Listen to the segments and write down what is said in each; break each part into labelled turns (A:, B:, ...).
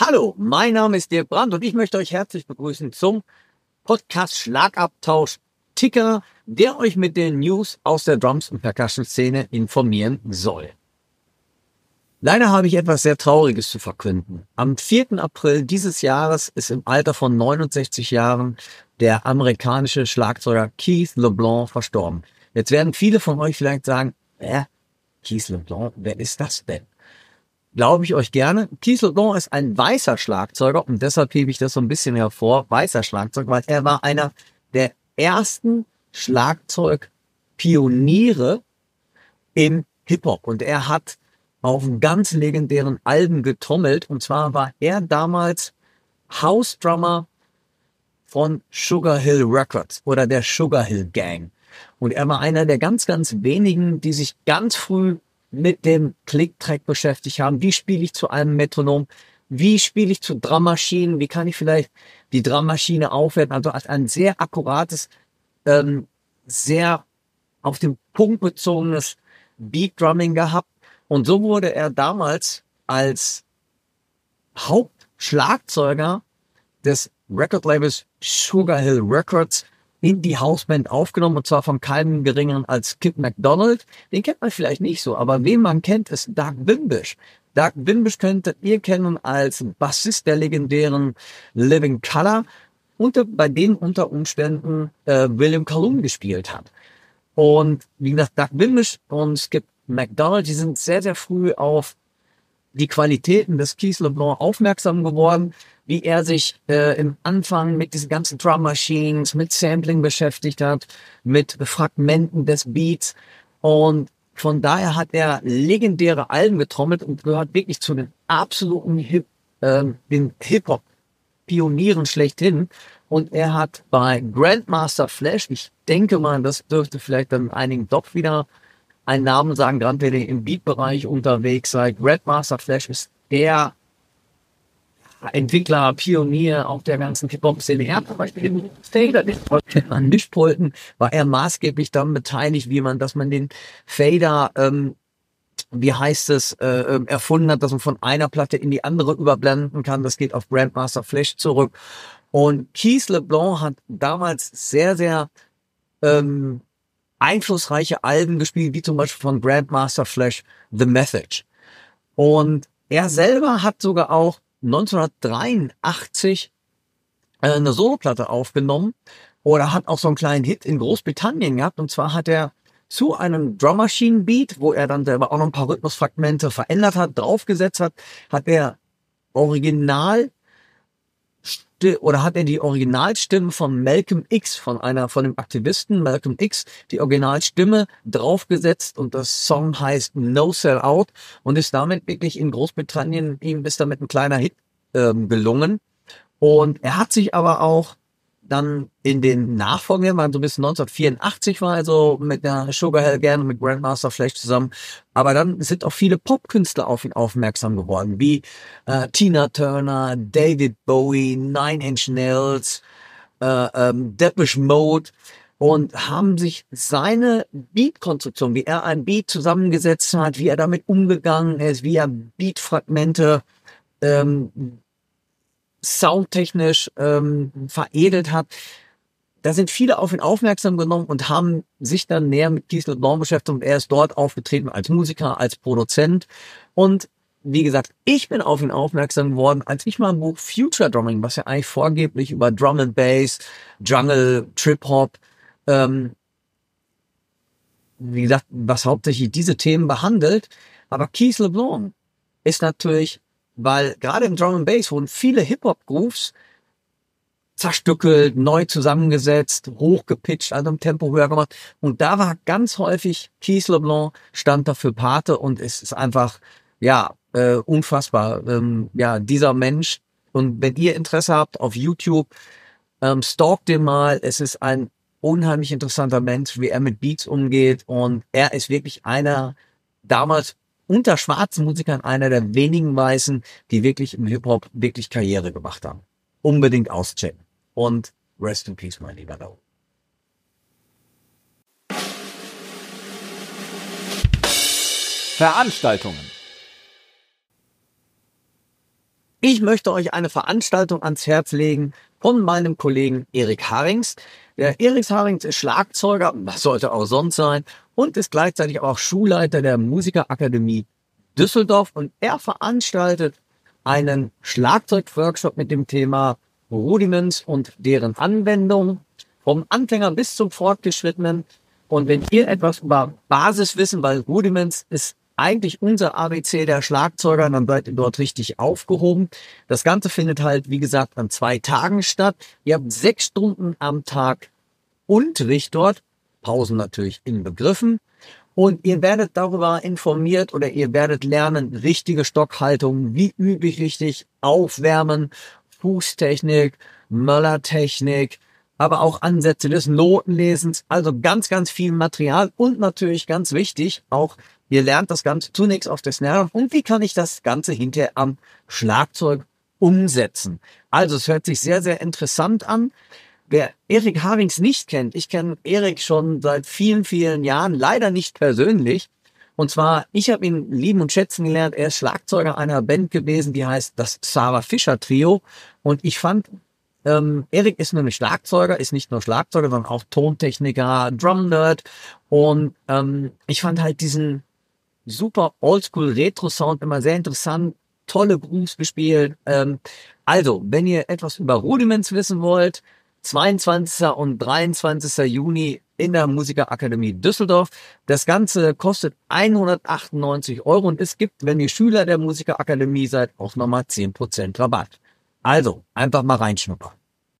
A: Hallo, mein Name ist Dirk Brandt und ich möchte euch herzlich begrüßen zum Podcast Schlagabtausch Ticker, der euch mit den News aus der Drums- und Percussion-Szene informieren soll. Leider habe ich etwas sehr Trauriges zu verkünden. Am 4. April dieses Jahres ist im Alter von 69 Jahren der amerikanische Schlagzeuger Keith LeBlanc verstorben. Jetzt werden viele von euch vielleicht sagen, Keith LeBlanc, wer ist das denn? Glaube ich euch gerne. Keith LeBlanc ist ein weißer Schlagzeuger und deshalb hebe ich das so ein bisschen hervor, weißer Schlagzeug, weil er war einer der ersten Schlagzeugpioniere im Hip-Hop und er hat auf ganz legendären Alben getrommelt und zwar war er damals House-Drummer von Sugar Hill Records oder der Sugar Hill Gang und er war einer der ganz, ganz wenigen, die sich ganz früh mit dem Click-Track beschäftigt haben. Wie spiele ich zu einem Metronom? Wie spiele ich zu Drummaschinen? Wie kann ich vielleicht die Drummaschine aufwerten? Also als ein sehr akkurates, sehr auf den Punkt bezogenes Beat-Drumming gehabt. Und so wurde er damals als Hauptschlagzeuger des Record-Labels Sugar Hill Records in die Hausband aufgenommen, und zwar von keinem geringeren als Kip McDonald. Den kennt man vielleicht nicht so, aber wen man kennt, ist Doug Wimbish. Doug Wimbish könntet ihr kennen als Bassist der legendären Living Colour und bei denen unter Umständen William Calhoun gespielt hat. Und wie gesagt, Doug Wimbish und Skip McDonald, die sind sehr, sehr früh auf die Qualitäten des Keith LeBlanc aufmerksam geworden, wie er sich im Anfang mit diesen ganzen Drum Machines, mit Sampling beschäftigt hat, mit Fragmenten des Beats. Und von daher hat er legendäre Alben getrommelt und gehört wirklich zu den absoluten Hip-Hop-Pionieren schlechthin. Und er hat bei Grandmaster Flash, ich denke mal, das dürfte vielleicht dann einigen doch wieder einen Namen sagen, gerade wenn ihr im Beat-Bereich unterwegs seid. Grandmaster Flash ist der Entwickler, Pionier auch der ganzen Hip-Hop-Szene. Er hat zum Beispiel den Fader, an Mischpulten war er maßgeblich daran beteiligt, dass man den Fader, erfunden hat, dass man von einer Platte in die andere überblenden kann. Das geht auf Grandmaster Flash zurück. Und Keith LeBlanc hat damals sehr, sehr einflussreiche Alben gespielt, wie zum Beispiel von Grandmaster Flash The Message. Und er selber hat sogar auch 1983 eine Soloplatte aufgenommen oder hat auch so einen kleinen Hit in Großbritannien gehabt. Und zwar hat er zu einem Drum Machine Beat, wo er dann selber auch noch ein paar Rhythmusfragmente verändert hat, draufgesetzt hat, hat er die Originalstimme von Malcolm X, von dem Aktivisten Malcolm X, die Originalstimme draufgesetzt und das Song heißt No Sell Out und ist damit wirklich in Großbritannien, ihm ist damit ein kleiner Hit gelungen. Und er hat sich aber auch dann in den Nachfolgern, so bis 1984 war also mit der Sugar Hill Gang und mit Grandmaster Flash zusammen, aber dann sind auch viele Popkünstler auf ihn aufmerksam geworden, wie Tina Turner, David Bowie, Nine Inch Nails, Depeche Mode und haben sich seine Beat-Konstruktion, wie er ein Beat zusammengesetzt hat, wie er damit umgegangen ist, wie er Beat-Fragmente soundtechnisch veredelt hat. Da sind viele auf ihn aufmerksam genommen und haben sich dann näher mit Keith LeBlanc beschäftigt und er ist dort aufgetreten als Musiker, als Produzent. Und wie gesagt, ich bin auf ihn aufmerksam geworden, als ich mal ein Buch Future Drumming, was ja eigentlich vorgeblich über Drum and Bass, Jungle, Trip-Hop, wie gesagt, was hauptsächlich diese Themen behandelt. Aber Keith LeBlanc ist natürlich, weil gerade im Drum and Bass wurden viele Hip-Hop-Grooves zerstückelt, neu zusammengesetzt, hochgepitcht, also im Tempo höher gemacht. Und da war ganz häufig Keith LeBlanc stand dafür Pate und es ist einfach, unfassbar. Dieser Mensch. Und wenn ihr Interesse habt auf YouTube, stalkt den mal. Es ist ein unheimlich interessanter Mensch, wie er mit Beats umgeht. Und er ist wirklich einer, damals unter schwarzen Musikern, einer der wenigen Weißen, die wirklich im Hip-Hop wirklich Karriere gemacht haben. Unbedingt auschecken. Und rest in peace, mein lieber Lau.
B: Veranstaltungen.
A: Ich möchte euch eine Veranstaltung ans Herz legen von meinem Kollegen Erik Harrings. Der Erik Harrings ist Schlagzeuger, was sollte auch sonst sein, und ist gleichzeitig auch Schulleiter der Musikerakademie Düsseldorf. Und er veranstaltet einen Schlagzeugworkshop mit dem Thema Rudiments und deren Anwendung, vom Anfänger bis zum Fortgeschrittenen. Und wenn ihr etwas über Basiswissen, weil Rudiments ist eigentlich unser ABC der Schlagzeuger, dann seid ihr dort richtig aufgehoben. Das Ganze findet halt, wie gesagt, an 2 Tagen statt. Ihr habt 6 Stunden am Tag Unterricht dort, Pausen natürlich inbegriffen. Und ihr werdet darüber informiert oder ihr werdet lernen, richtige Stockhaltung, wie übe ich richtig, Aufwärmen, Fußtechnik, Möllertechnik, aber auch Ansätze des Notenlesens, also ganz, ganz viel Material und natürlich ganz wichtig, auch ihr lernt das Ganze zunächst auf der Snare und wie kann ich das Ganze hinterher am Schlagzeug umsetzen. Also es hört sich sehr, sehr interessant an. Wer Erik Harrings nicht kennt, ich kenne Erik schon seit vielen, vielen Jahren, leider nicht persönlich. Und zwar, ich habe ihn lieben und schätzen gelernt. Er ist Schlagzeuger einer Band gewesen, die heißt das Sarah Fischer Trio. Und ich fand, Erik ist nur ein Schlagzeuger, ist nicht nur Schlagzeuger, sondern auch Tontechniker, Drum-Nerd. Und ich fand halt diesen super Oldschool-Retro-Sound immer sehr interessant. Tolle Grooves gespielt. Also, wenn ihr etwas über Rudiments wissen wollt, 22. und 23. Juni in der Musikerakademie Düsseldorf. Das Ganze kostet 198 € und es gibt, wenn ihr Schüler der Musikerakademie seid, auch nochmal 10% Rabatt. Also, einfach mal reinschnuppern.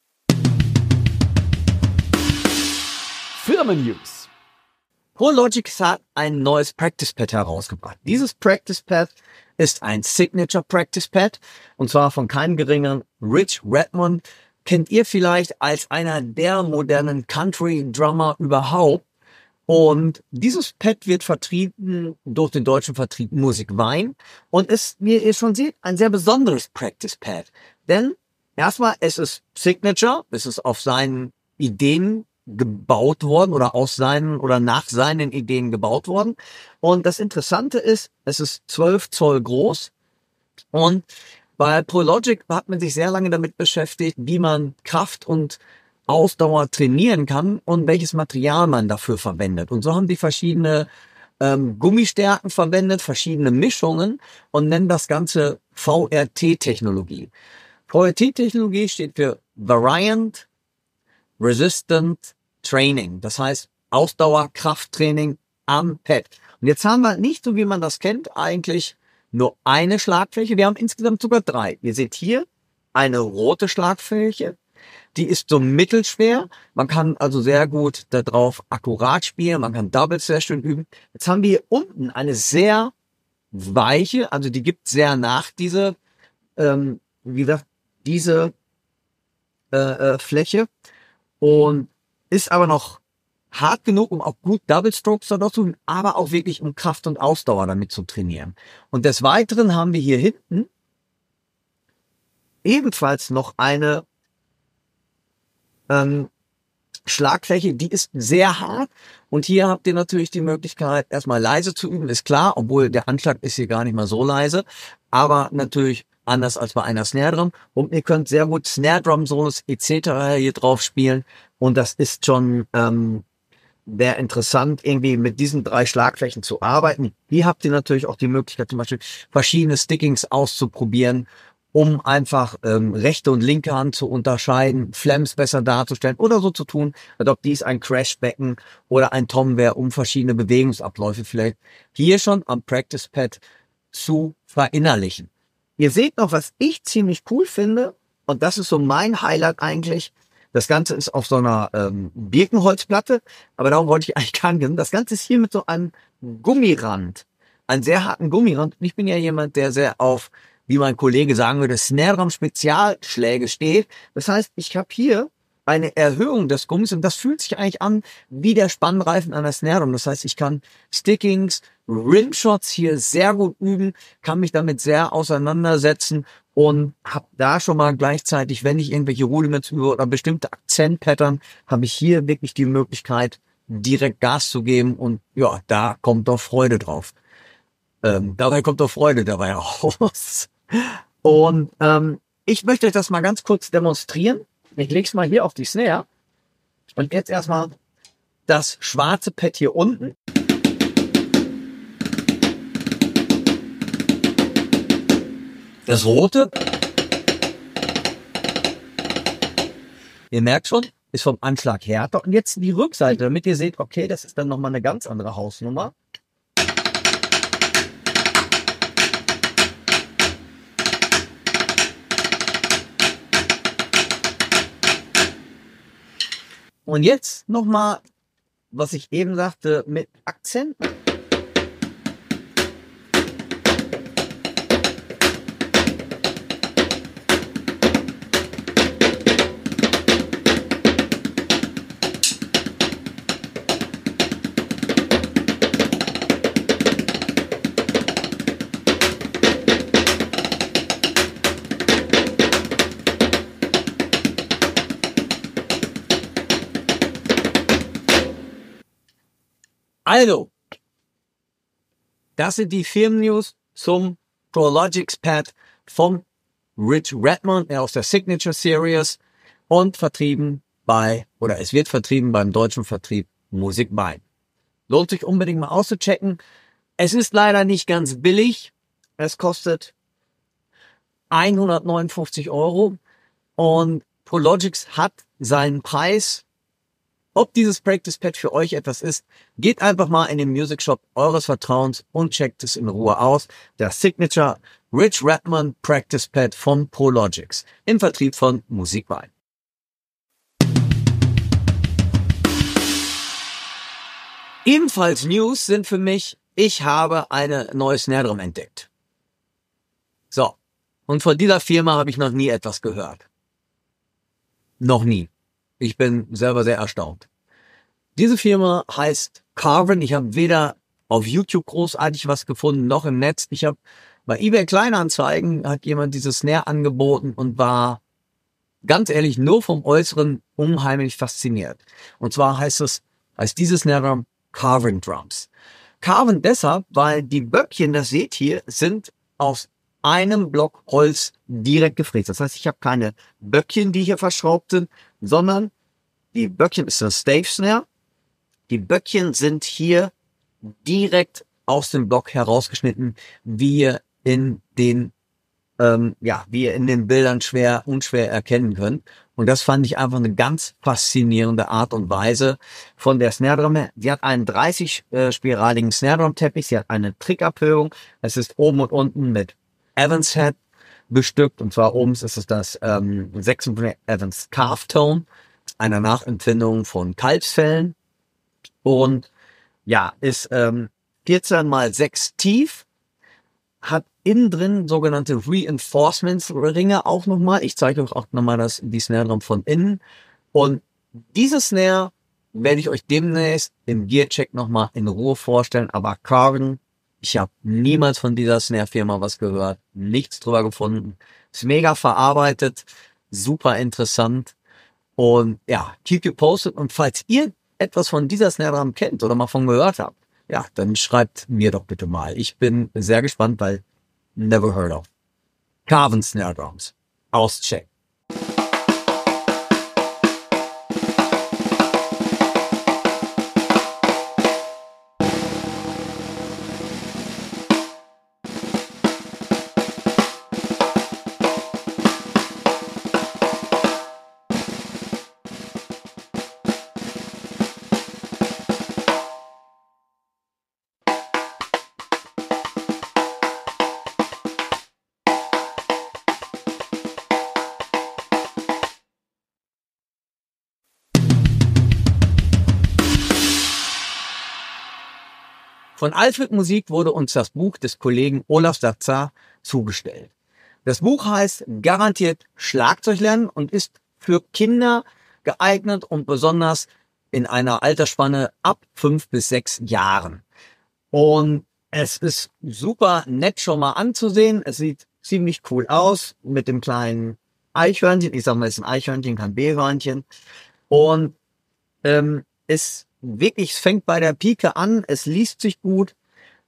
B: Firmen-News.
A: ProLogic hat ein neues Practice Pad herausgebracht. Dieses Practice Pad ist ein Signature Practice Pad und zwar von keinem geringeren Rich Redmond. Kennt ihr vielleicht als einer der modernen Country-Drummer überhaupt. Und dieses Pad wird vertrieben durch den deutschen Vertrieb Musik Wein und ist, wie ihr schon seht, ein sehr besonderes Practice Pad. Denn erstmal, es ist Signature, es ist auf seinen Ideen gebaut worden oder aus seinen oder nach seinen Ideen gebaut worden. Und das Interessante ist, es ist 12 Zoll groß und bei ProLogic hat man sich sehr lange damit beschäftigt, wie man Kraft und Ausdauer trainieren kann und welches Material man dafür verwendet. Und so haben die verschiedene Gummistärken verwendet, verschiedene Mischungen und nennen das Ganze VRT-Technologie. VRT-Technologie steht für Variant Resistant Training. Das heißt Ausdauer, Krafttraining am Pad. Und jetzt haben wir nicht so, wie man das kennt, eigentlich nur eine Schlagfläche. Wir haben insgesamt sogar 3. Ihr seht hier eine rote Schlagfläche. Die ist so mittelschwer. Man kann also sehr gut darauf akkurat spielen. Man kann Doubles sehr schön üben. Jetzt haben wir hier unten eine sehr weiche, also die gibt sehr nach, diese, wie gesagt, diese Fläche. Und ist aber noch hart genug, um auch gut Double Strokes da zu tun, aber auch wirklich um Kraft und Ausdauer damit zu trainieren. Und des Weiteren haben wir hier hinten ebenfalls noch eine Schlagfläche, die ist sehr hart. Und hier habt ihr natürlich die Möglichkeit, erstmal leise zu üben, ist klar, obwohl der Anschlag ist hier gar nicht mal so leise, aber natürlich anders als bei einer Snare Drum. Und ihr könnt sehr gut Snare Drum Solos etc. hier drauf spielen. Und das ist schon sehr interessant, irgendwie mit diesen 3 Schlagflächen zu arbeiten. Hier habt ihr natürlich auch die Möglichkeit, zum Beispiel verschiedene Stickings auszuprobieren, um einfach rechte und linke Hand zu unterscheiden, Flams besser darzustellen oder so zu tun, als ob dies ein Crashbecken oder ein Tom wäre, um verschiedene Bewegungsabläufe vielleicht hier schon am Practice Pad zu verinnerlichen. Ihr seht noch, was ich ziemlich cool finde, und das ist so mein Highlight eigentlich. Das Ganze ist auf so einer Birkenholzplatte, aber darum wollte ich eigentlich gar nicht. Das Ganze ist hier mit so einem Gummirand, einen sehr harten Gummirand. Und ich bin ja jemand, der sehr auf, wie mein Kollege sagen würde, Snare Drum Spezialschläge steht. Das heißt, ich habe hier eine Erhöhung des Gummis und das fühlt sich eigentlich an wie der Spannreifen an der Snare Drum. Das heißt, ich kann Stickings, Rimshots hier sehr gut üben, kann mich damit sehr auseinandersetzen und habe da schon mal gleichzeitig, wenn ich irgendwelche Rudiments übe oder bestimmte Akzentpattern, habe ich hier wirklich die Möglichkeit, direkt Gas zu geben und ja, da kommt doch Freude drauf. Dabei kommt doch Freude dabei raus. Und ich möchte euch das mal ganz kurz demonstrieren. Ich lege es mal hier auf die Snare. Und jetzt erstmal das schwarze Pad hier unten. Das rote. Ihr merkt schon, ist vom Anschlag härter. Und jetzt die Rückseite, damit ihr seht, okay, das ist dann nochmal eine ganz andere Hausnummer. Und jetzt nochmal, was ich eben sagte, mit Akzenten. Also, das sind die Firmennews zum Prologix Pad vom Rich Redmond aus der Signature Series und es wird vertrieben beim deutschen Vertrieb Music Mine. Lohnt sich unbedingt mal auszuchecken. Es ist leider nicht ganz billig. Es kostet 159 € und Prologix hat seinen Preis. Ob dieses Practice Pad für euch etwas ist, geht einfach mal in den Music Shop eures Vertrauens und checkt es in Ruhe aus. Der Signature Rich Redmond Practice Pad von Prologix im Vertrieb von Music Mine. Ebenfalls News sind für mich, ich habe eine neue Snare Drum entdeckt. So, und von dieser Firma habe ich noch nie etwas gehört. Noch nie. Ich bin selber sehr erstaunt. Diese Firma heißt Carvin. Ich habe weder auf YouTube großartig was gefunden, noch im Netz. Ich habe bei eBay Kleinanzeigen hat jemand diese Snare angeboten und war ganz ehrlich nur vom Äußeren unheimlich fasziniert. Und zwar heißt diese Snare Drum Carvin Drums. Carvin deshalb, weil die Böckchen, das seht hier, sind aus einem Block Holz direkt gefräst. Das heißt, ich habe keine Böckchen, die hier verschraubt sind, sondern die Böckchen ist eine Stave Snare. Die Böckchen sind hier direkt aus dem Block herausgeschnitten, wie ihr in den Bildern unschwer erkennen könnt. Und das fand ich einfach eine ganz faszinierende Art und Weise von der Snare Drum. Sie hat einen 30-spiraligen Snare Drum Teppich. Sie hat eine Trickabhöhung. Es ist oben und unten mit Evans Head bestückt. Und zwar oben ist es das 56 Evans Calf Tone, einer Nachempfindung von Kalbsfellen. Und ja, ist 14x6 tief, hat innen drin sogenannte Reinforcements-Ringe auch nochmal. Ich zeige euch auch nochmal die Snare Drum von innen. Und diese Snare werde ich euch demnächst im Gear-Check nochmal in Ruhe vorstellen. Aber Carvin, ich habe niemals von dieser Snare-Firma was gehört, nichts drüber gefunden. Ist mega verarbeitet, super interessant. Und ja, keep you posted. Und falls ihr etwas von dieser Snare Drum kennt oder mal von gehört habt, ja, dann schreibt mir doch bitte mal. Ich bin sehr gespannt, weil never heard of. Carvin Snare Drums. Auschecken. Von Alfred Musik wurde uns das Buch des Kollegen Olaf Sazar zugestellt. Das Buch heißt Garantiert Schlagzeug lernen und ist für Kinder geeignet und besonders in einer Altersspanne ab 5 bis 6 Jahren. Und es ist super nett schon mal anzusehen. Es sieht ziemlich cool aus mit dem kleinen Eichhörnchen. Ich sag mal, es ist ein Eichhörnchen, kein B-Hörnchen. Und es fängt bei der Pike an, es liest sich gut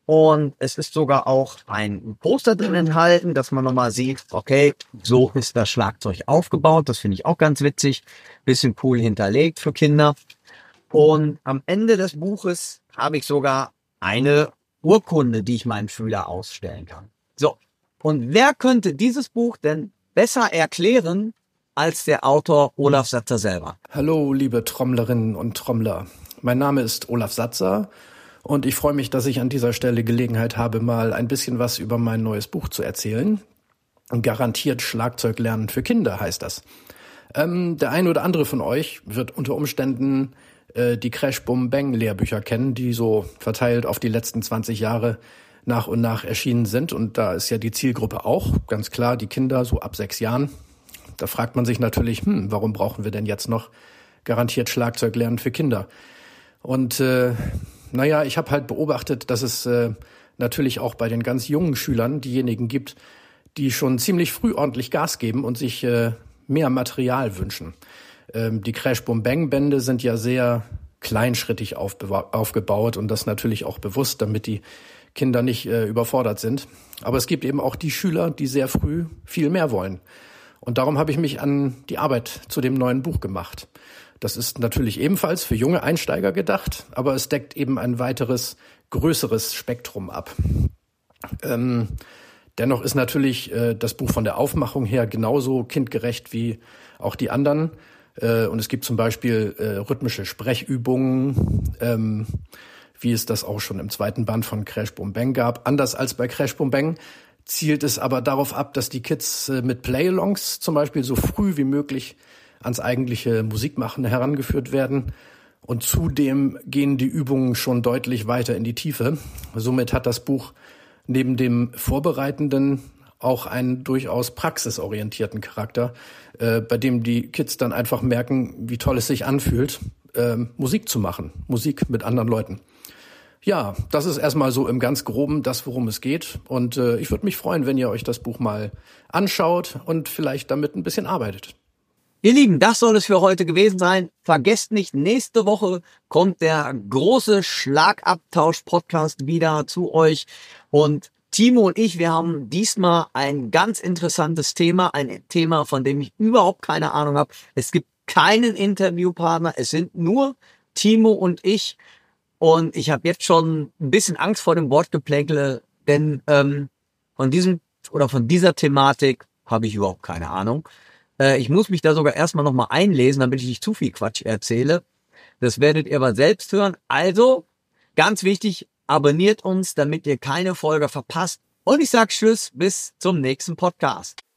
A: Und es ist sogar auch ein Poster drin enthalten, dass man nochmal sieht, okay, so ist das Schlagzeug aufgebaut. Das finde ich auch ganz witzig. Bisschen cool hinterlegt für Kinder. Und am Ende des Buches habe ich sogar eine Urkunde, die ich meinem Schüler ausstellen kann. So, und wer könnte dieses Buch denn besser erklären als der Autor Olaf Satzer selber?
B: Hallo, liebe Trommlerinnen und Trommler. Mein Name ist Olaf Satzer und ich freue mich, dass ich an dieser Stelle Gelegenheit habe, mal ein bisschen was über mein neues Buch zu erzählen. Garantiert Schlagzeug lernen für Kinder heißt das. Der ein oder andere von euch wird unter Umständen die Crash-Bum-Bang-Lehrbücher kennen, die so verteilt auf die letzten 20 Jahre nach und nach erschienen sind. Und da ist ja die Zielgruppe auch, ganz klar, die Kinder so ab 6 Jahren. Da fragt man sich natürlich, warum brauchen wir denn jetzt noch garantiert Schlagzeug lernen für Kinder? Und ich habe halt beobachtet, dass es natürlich auch bei den ganz jungen Schülern diejenigen gibt, die schon ziemlich früh ordentlich Gas geben und sich mehr Material wünschen. Die Crash-Bum-Bang-Bände sind ja sehr kleinschrittig aufgebaut und das natürlich auch bewusst, damit die Kinder nicht überfordert sind. Aber es gibt eben auch die Schüler, die sehr früh viel mehr wollen. Und darum habe ich mich an die Arbeit zu dem neuen Buch gemacht. Das ist natürlich ebenfalls für junge Einsteiger gedacht, aber es deckt eben ein weiteres, größeres Spektrum ab. Dennoch ist natürlich das Buch von der Aufmachung her genauso kindgerecht wie auch die anderen. Und es gibt zum Beispiel rhythmische Sprechübungen, wie es das auch schon im 2. Band von Crash Bum Bang gab. Anders als bei Crash Bum Bang zielt es aber darauf ab, dass die Kids mit Play-Alongs zum Beispiel so früh wie möglich ans eigentliche Musikmachen herangeführt werden. Und zudem gehen die Übungen schon deutlich weiter in die Tiefe. Somit hat das Buch neben dem Vorbereitenden auch einen durchaus praxisorientierten Charakter, bei dem die Kids dann einfach merken, wie toll es sich anfühlt, Musik zu machen, Musik mit anderen Leuten. Ja, das ist erstmal so im ganz Groben das, worum es geht. Und ich würde mich freuen, wenn ihr euch das Buch mal anschaut und vielleicht damit ein bisschen arbeitet.
A: Ihr Lieben, das soll es für heute gewesen sein. Vergesst nicht, nächste Woche kommt der große Schlagabtausch-Podcast wieder zu euch. Und Timo und ich, wir haben diesmal ein ganz interessantes Thema, ein Thema, von dem ich überhaupt keine Ahnung habe. Es gibt keinen Interviewpartner, es sind nur Timo und ich. Und ich habe jetzt schon ein bisschen Angst vor dem Wortgeplänkle, denn von dieser Thematik habe ich überhaupt keine Ahnung. Ich muss mich da sogar erstmal nochmal einlesen, damit ich nicht zu viel Quatsch erzähle. Das werdet ihr aber selbst hören. Also, ganz wichtig, abonniert uns, damit ihr keine Folge verpasst. Und ich sag Tschüss, bis zum nächsten Podcast.